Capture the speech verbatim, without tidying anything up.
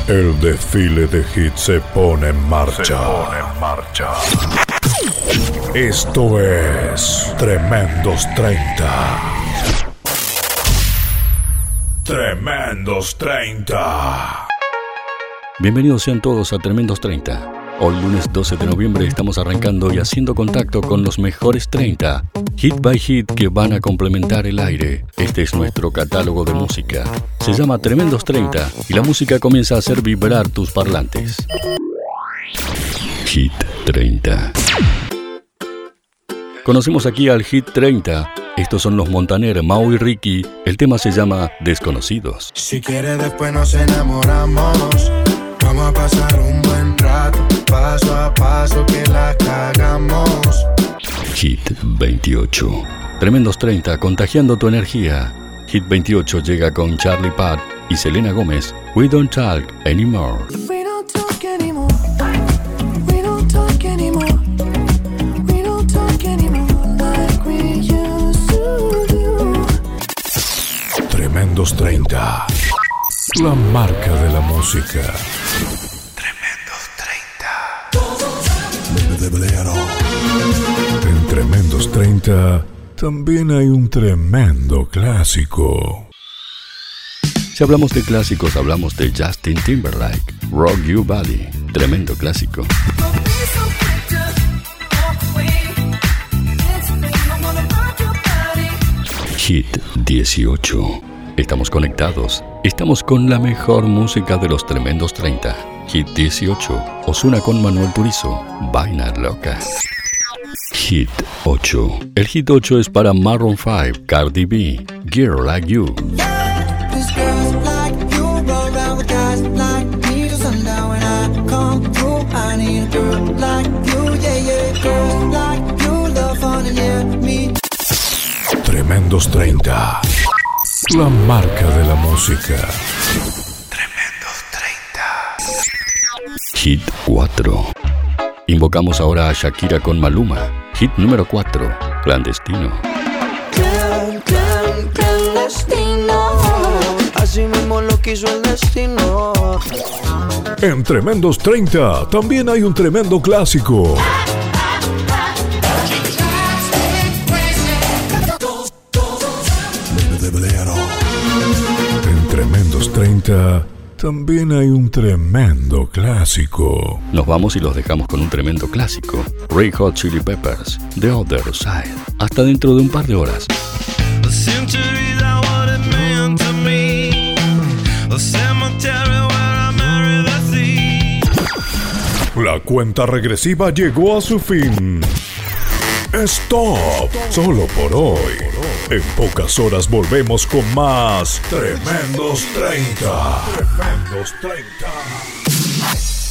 El desfile de hits se pone en marcha. Se pone en marcha. Esto es Tremendos treinta. Tremendos treinta. Bienvenidos sean todos a Tremendos treinta. Hoy lunes doce de noviembre estamos arrancando y haciendo contacto con los mejores treinta, hit by hit, que van a complementar el aire. Este es nuestro catálogo de música. Se llama Tremendos treinta y la música comienza a hacer vibrar tus parlantes. Hit treinta. Conocemos aquí al Hit treinta. Estos son los Montaner, Mau y Ricky. El tema se llama Desconocidos. Si quieres después nos enamoramos. Vamos a pasar un buen rato, paso a paso que la cagamos. Hit veintiocho. Tremendos treinta, contagiando tu energía. Hit veintiocho llega con Charlie Puth y Selena Gómez. We don't talk anymore. We don't talk anymore. We don't talk anymore. We don't talk anymore like we used to do. Tremendos treinta. La marca de la música. En Tremendos treinta también hay un tremendo clásico. Si hablamos de clásicos, hablamos de Justin Timberlake, Rock You Body, tremendo clásico. Hit dieciocho. Estamos conectados. Estamos con la mejor música de los Tremendos treinta. Hit dieciocho. Ozuna con Manuel Turizo. Vaina Loca. Hit ocho. El Hit ocho es para Maroon cinco, Cardi B, Girl Like You. Tremendos treinta. La marca de la música. Tremendos treinta. Hit cuatro. Invocamos ahora a Shakira con Maluma. Hit número cuatro. Clandestino. Clan, clan, clandestino. Así mismo lo quiso el destino. En Tremendos treinta también hay un tremendo clásico. En Tremendos treinta también hay un tremendo clásico. Nos vamos y los dejamos con un tremendo clásico. Red Hot Chili Peppers, The Other Side. Hasta dentro de un par de horas. La cuenta regresiva llegó a su fin. Stop, solo por hoy. En pocas horas volvemos con más Tremendos treinta. Tremendos treinta.